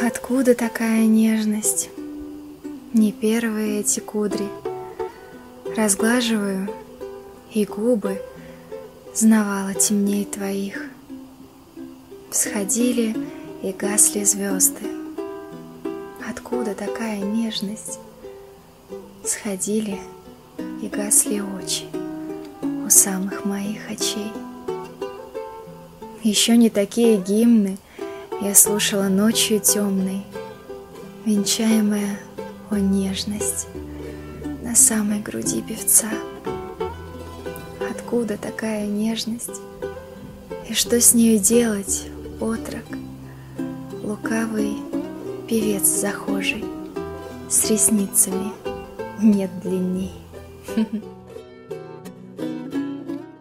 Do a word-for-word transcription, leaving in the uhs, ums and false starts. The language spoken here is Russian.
Откуда такая нежность? Не первые эти кудри. Разглаживаю, и губы знавала темней твоих. Всходили и гасли звезды. Откуда такая нежность? Сходили и гасли очи у самых моих очей. Еще не такие гимны я слушала ночью темной, венчаемая, о нежность, на самой груди певца. Откуда такая нежность? И что с нею делать, отрок, лукавый певец захожий, с ресницами нет длинней.